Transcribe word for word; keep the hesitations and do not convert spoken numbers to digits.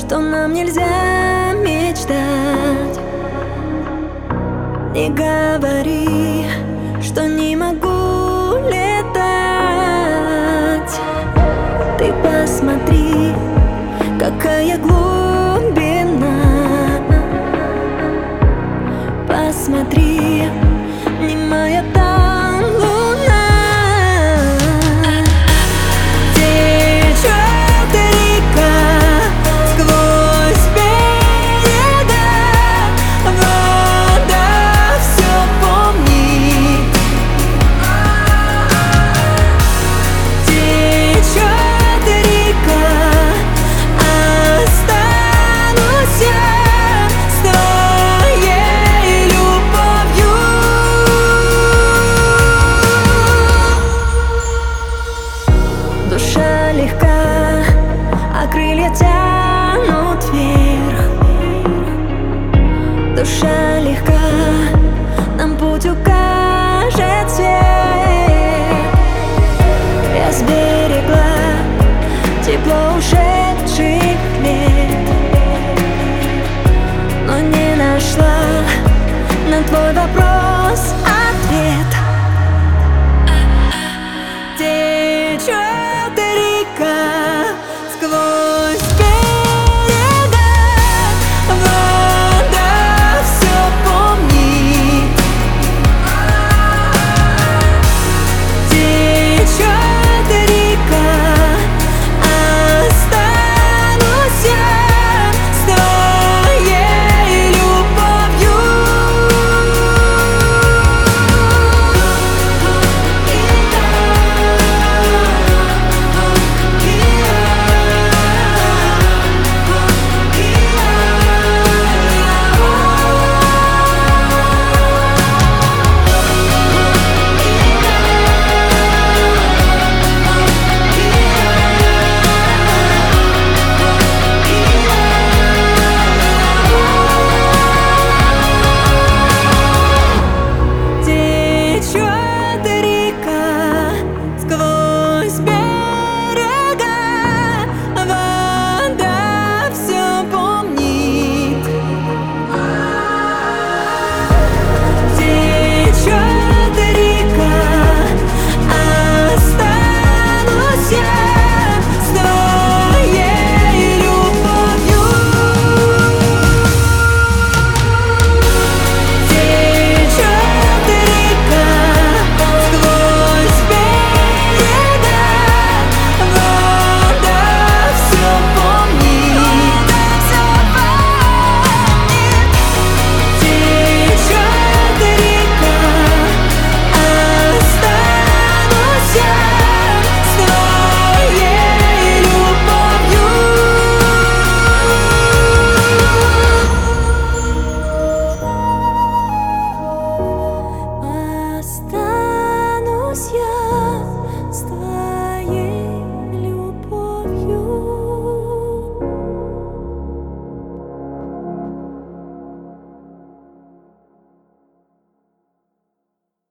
что нам нельзя мечтать. Не говори, что не могу летать. Ты посмотри, какая глубина. Посмотри, немая там луна. Течет река сквозь берега, вода все помнит. Течет река, останусь я с твоей любовью. Душа легка, а крылья тянут вверх. Душа легка, нам путь укажет свет. Я с берега